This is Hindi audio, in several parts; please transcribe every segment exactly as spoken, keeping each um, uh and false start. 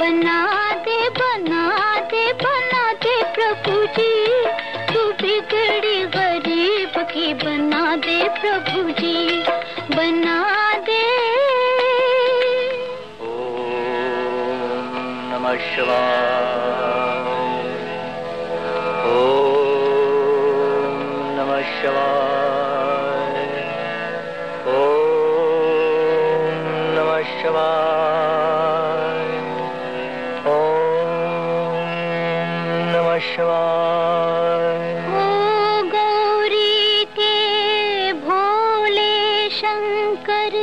बना दे बना दे बना दे प्रभु जी, तू बिगड़ी गरीब की बना दे प्रभु जी, बना दे। ओम नमः शिवाय, ओम नमः शिवाय, ओम नमः शिवाय, ओम नमः शिवाय। ओ गौरी के भोले शंकर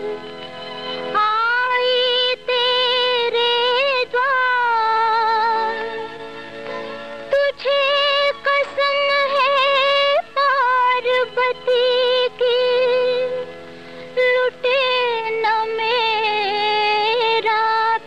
आई तेरे द्वार, तुझे कसम है पार्वती की, लुटे न मेरा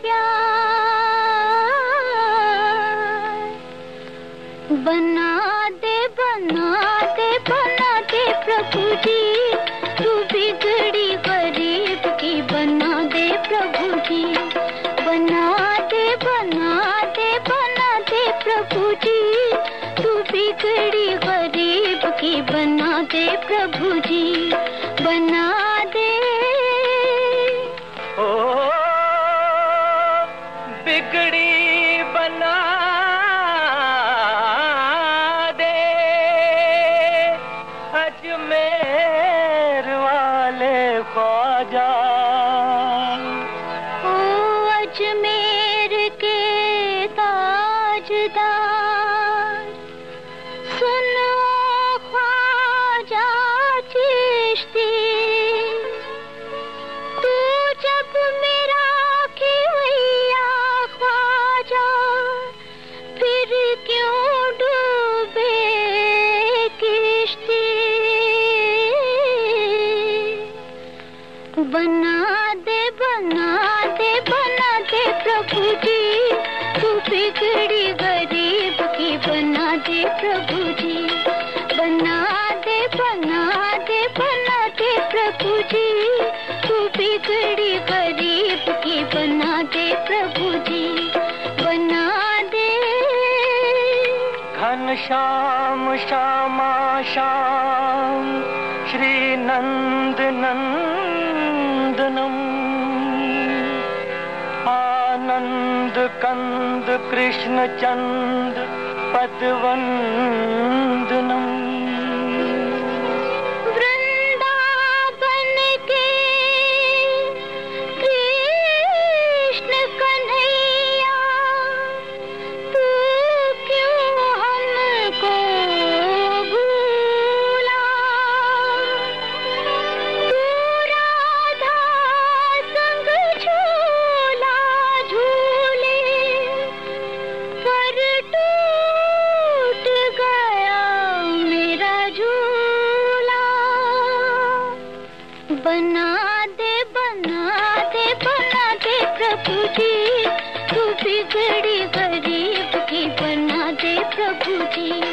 प्यार। बना दे बना दे बना दे प्रभु जी, तू बिगड़ी गरीब की बना दे प्रभु जी, बना दे बना दे बना दे प्रभु जी, तू बिगड़ी गरीब की बना दे प्रभु जी, बना दे। ओ बिगड़ी बना दे, अजमेर वाले ख्वाजा। ओ अजमेर के ताजदार, सुनो ख्वाजा चिश्ती, तू जब मेरा खिवैया ख्वाजा, फिर क्यों डूबे किश्ती। बना दे बना दे बना दे प्रभु जी, तू बिगड़ी गरीब की बना दे प्रभु जी, बना दे बना दे बना दे प्रभु जी, तू बिगड़ी गरीब की बना दे प्रभु जी, बना दे। घनश्याम श्यामा श्याम श्री नंद नंदनम, आनंद कंद कृष्ण चंद पदवंदनम। वृंदावन के कृष्ण कन्हैया, तू क्यों हमको भूला, तू राधा संग झूला झूले, पर टूट गया मेरा झूला। बना दे बना दे बना दे प्रभु जी, तू बिगड़ी गरीब की बना दे प्रभु जी,